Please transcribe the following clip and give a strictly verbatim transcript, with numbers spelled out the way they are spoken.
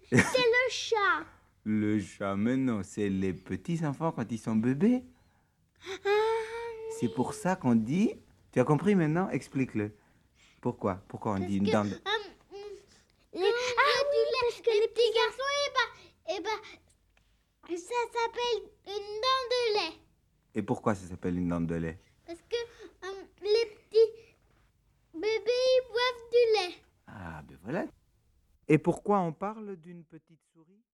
C'est le chat. Le chat, mais non, c'est les petits enfants quand ils sont bébés. Ah, C'est pour ça qu'on dit... Tu as compris maintenant? Explique-le. Pourquoi? Pourquoi on parce dit une que, dent de... hum, hum, les, ah oui, parce que les petits garçons, et bah, et bah, ça s'appelle une dent de lait. Et pourquoi ça s'appelle une dent de lait? Parce que hum, les petits bébés, ils boivent du lait. Ah, ben voilà. Et pourquoi on parle d'une petite souris?